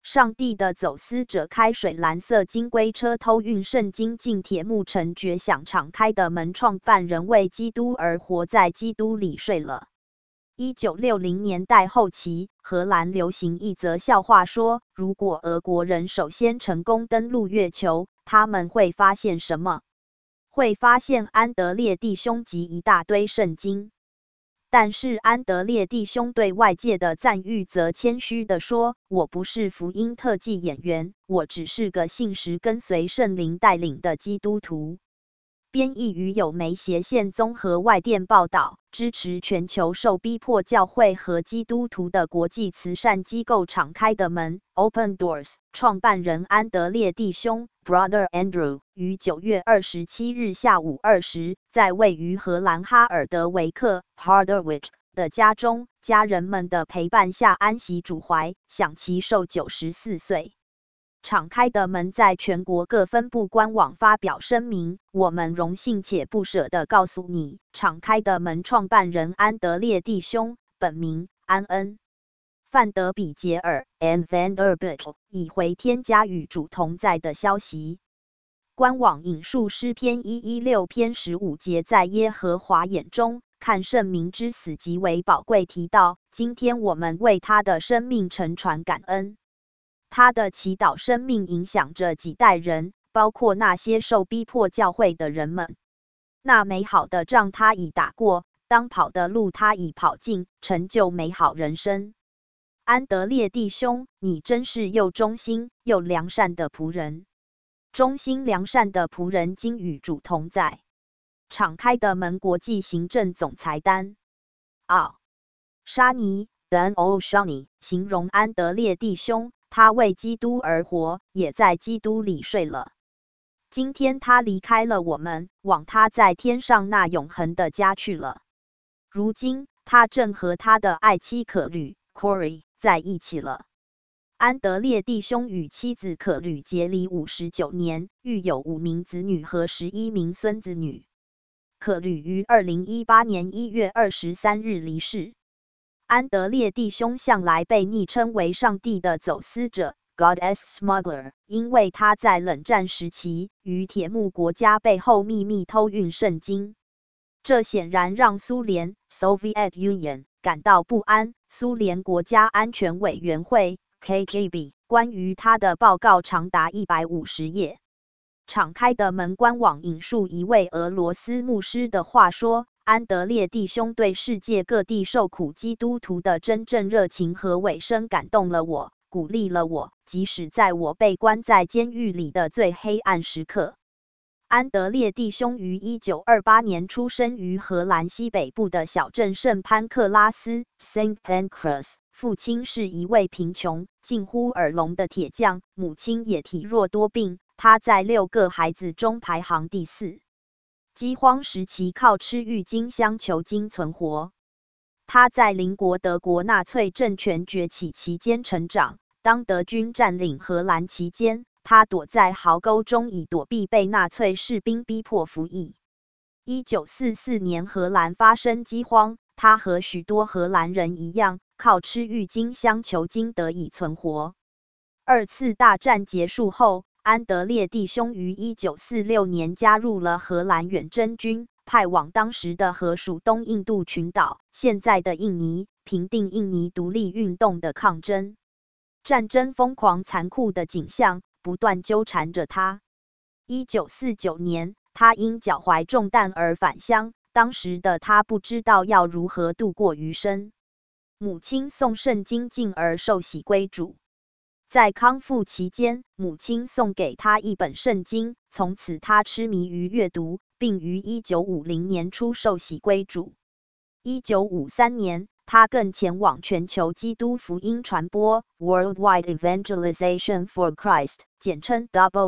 上帝的走私者开水蓝色金龟车偷运圣经进铁幕城，绝响敞开的门，创办人为基督而活，在基督里睡了。1960年代后期，荷兰流行一则笑话说，如果俄国人首先成功登陆月球，他们会发现什么？会发现安德烈弟兄及一大堆圣经。但是安德烈弟兄对外界的赞誉则谦虚地说，我不是福音特技演员，我只是个信实跟随圣灵带领的基督徒。编译于有媒斜线综合外电报道，支持全球受逼迫教会和基督徒的国际慈善机构敞开的门 Open Doors 创办人安德烈弟兄 Brother Andrew 于9月27日下午2时，在位于荷兰哈尔德维克 Harderwijk 的家中，家人们的陪伴下安息主怀，享其寿94岁。敞开的门在全国各分部官网发表声明，我们荣幸且不舍地告诉你，敞开的门创办人安德烈弟兄，本名安恩·范德比杰尔 Ann Vanderbilt 已回天家与主同在的消息。官网引述诗篇116篇15节，在耶和华眼中看圣民之死极为宝贵，提到今天我们为他的生命沉船感恩。他的祈祷生命影响着几代人，包括那些受逼迫教会的人们。那美好的仗他已打过，当跑的路他已跑尽，成就美好人生。安德烈弟兄，你真是又忠心又良善的仆人。忠心良善的仆人今与主同在。敞开的门国际行政总裁丹·奥·沙尼 Dan O'Shani 形容安德烈弟兄，他为基督而活，也在基督里睡了。今天他离开了我们，往他在天上那永恒的家去了。如今他正和他的爱妻可吕 Corey 在一起了。安德烈弟兄与妻子可吕结离59年，育有5名子女和11名孙子女。可吕于2018年1月23日离世。安德烈弟兄向来被昵称为上帝的走私者 God's Smuggler， 因为他在冷战时期于铁幕国家背后秘密偷运圣经。这显然让苏联 Soviet Union 感到不安。苏联国家安全委员会 KGB 关于他的报告长达150页。敞开的门官网引述一位俄罗斯牧师的话说，安德烈弟兄对世界各地受苦基督徒的真正热情和委身感动了我，鼓励了我，即使在我被关在监狱里的最黑暗时刻。安德烈弟兄于1928年出生于荷兰西北部的小镇圣潘克拉斯 Saint Pancras， 父亲是一位贫穷、近乎耳聋的铁匠，母亲也体弱多病，他在6个孩子中排行第4。饥荒时期靠吃郁金香球茎存活。他在邻国德国纳粹政权崛起期间成长，当德军占领荷兰期间，他躲在壕沟中以躲避被纳粹士兵逼迫服役。1944年荷兰发生饥荒，他和许多荷兰人一样，靠吃郁金香球茎得以存活。2次大战结束后，安德烈弟兄于1946年加入了荷兰远征军，派往当时的荷属东印度群岛，现在的印尼，平定印尼独立运动的抗争。战争疯狂残酷的景象不断纠缠着他。1949年，他因脚踝中弹而返乡，当时的他不知道要如何度过余生。母亲送圣经进而受洗归主。在康复期间，母亲送给他一本圣经，从此他痴迷于阅读，并于1950年初受洗归主。1953年，他更前往全球基督福音传播 Worldwide Evangelization for Christ， 简称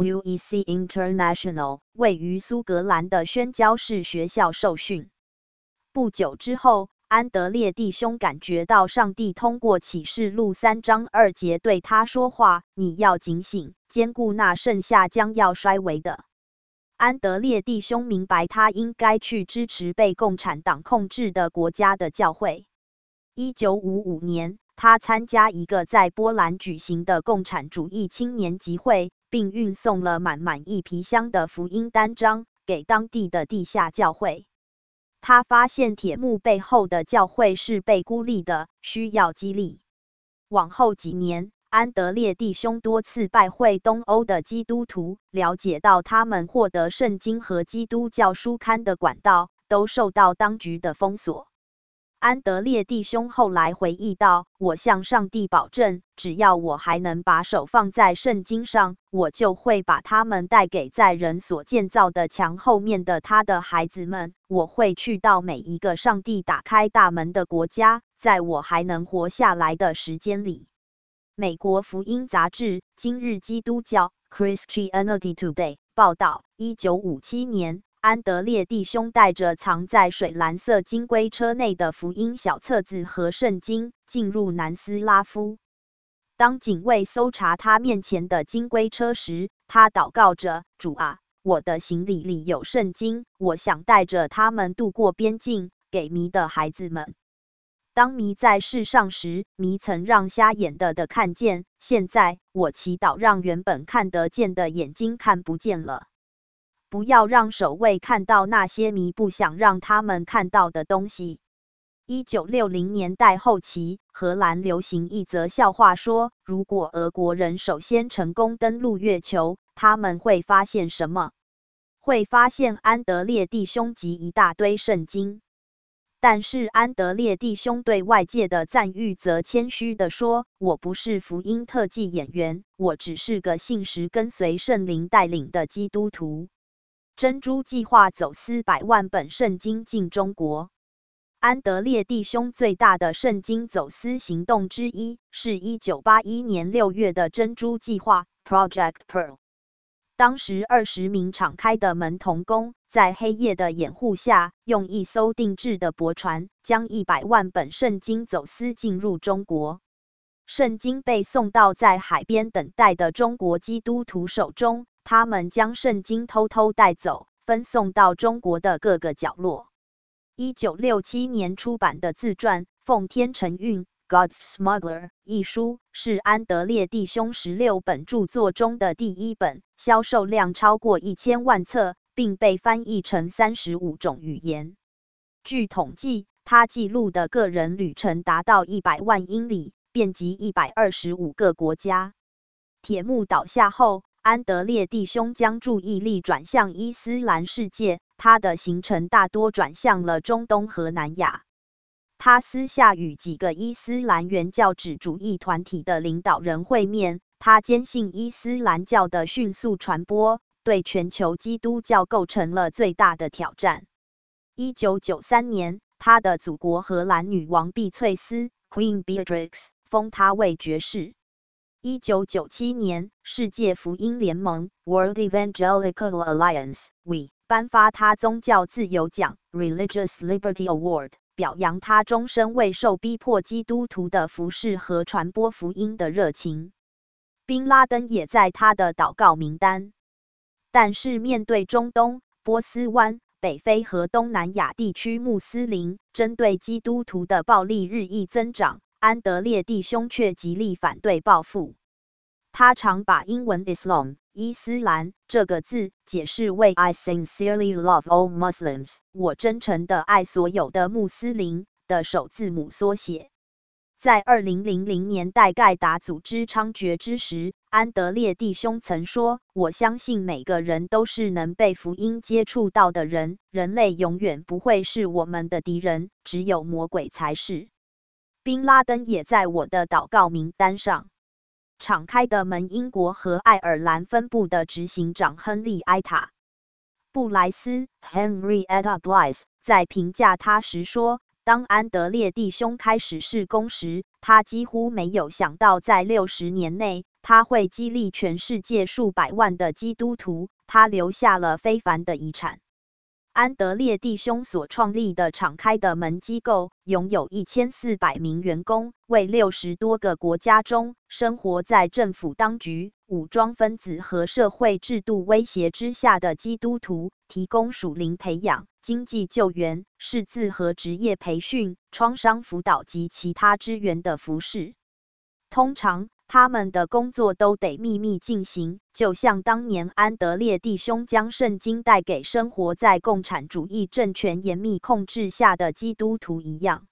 WEC International， 位于苏格兰的宣教士学校受训。不久之后，安德烈弟兄感觉到上帝通过启示录3章2节对他说话，你要警醒，兼顾那剩下将要衰微的。安德烈弟兄明白他应该去支持被共产党控制的国家的教会。1955年， 他参加一个在波兰举行的共产主义青年集会，并运送了满满一皮箱的福音单张给当地的地下教会。他发现铁幕背后的教会是被孤立的，需要激励。往后几年，安德烈弟兄多次拜会东欧的基督徒，了解到他们获得圣经和基督教书刊的管道都受到当局的封锁。安德烈弟兄后来回忆道：“我向上帝保证，只要我还能把手放在圣经上，我就会把他们带给在人所建造的墙后面的他的孩子们。我会去到每一个上帝打开大门的国家，在我还能活下来的时间里。”美国福音杂志《今日基督教》（Christianity Today） 报道，1957年。安德烈弟兄带着藏在水蓝色金龟车内的福音小册子和圣经进入南斯拉夫。当警卫搜查他面前的金龟车时，他祷告着：“主啊，我的行李里有圣经，我想带着他们渡过边境，给迷的孩子们。”当迷在世上时，迷曾让瞎眼的看见，现在我祈祷让原本看得见的眼睛看不见了。不要让守卫看到那些迷不想让他们看到的东西。1960年代后期，荷兰流行一则笑话说，如果俄国人首先成功登陆月球，他们会发现什么？会发现安德烈弟兄及一大堆圣经。但是安德烈弟兄对外界的赞誉则谦虚地说：“我不是福音特技演员，我只是个信实跟随圣灵带领的基督徒。”珍珠计划走私100万本圣经进中国。安德烈弟兄最大的圣经走私行动之一，是1981年6月的珍珠计划 Project Pearl。当时20名敞开的门童工，在黑夜的掩护下，用一艘定制的驳船，将100万本圣经走私进入中国。圣经被送到在海边等待的中国基督徒手中。他们将圣经偷偷带走，分送到中国的各个角落。1967年出版的自传《奉天承运 God's Smuggler》一书，是安德烈弟兄16本著作中的第一本，销售量超过1000万册，并被翻译成35种语言。据统计，他记录的个人旅程达到100万英里，遍及125个国家。铁幕倒下后，安德烈弟兄将注意力转向伊斯兰世界，他的行程大多转向了中东和南亚。他私下与几个伊斯兰原教旨主义团体的领导人会面，他坚信伊斯兰教的迅速传播对全球基督教构成了最大的挑战。1993年，他的祖国荷兰女王碧翠丝 Queen Beatrix 封他为爵士。1997年，世界福音联盟 World Evangelical Alliance (WE) 颁发他宗教自由奖 Religious Liberty Award， 表扬他终身未受逼迫基督徒的服侍和传播福音的热情。宾拉登也在他的祷告名单。但是面对中东、波斯湾、北非和东南亚地区穆斯林针对基督徒的暴力日益增长，安德烈弟兄却极力反对报复。他常把英文 Islam 伊斯兰这个字解释为 I sincerely love all Muslims 我真诚地爱所有的穆斯林的首字母缩写。在2000年代盖达组织猖獗之时，安德烈弟兄曾说：“我相信每个人都是能被福音接触到的人，人类永远不会是我们的敌人，只有魔鬼才是。”宾拉登也在我的祷告名单上。敞开的门英国和爱尔兰分部的执行长亨利·埃塔·布莱斯 Henrietta Bliss 在评价他时说，当安德烈弟兄开始事工时，他几乎没有想到在60年内，他会激励全世界数百万的基督徒，他留下了非凡的遗产。安德烈弟兄所创立的敞开的门机构拥有1400名员工，为60多个国家中生活在政府当局、 武装分子和社会制度威胁之下的基督徒，提供属灵培养、经济救援、识字和职业培训、创伤辅导及其他支援的服事。通常，他们的工作都得秘密进行，就像当年安德烈弟兄将圣经带给生活在共产主义政权严密控制下的基督徒一样。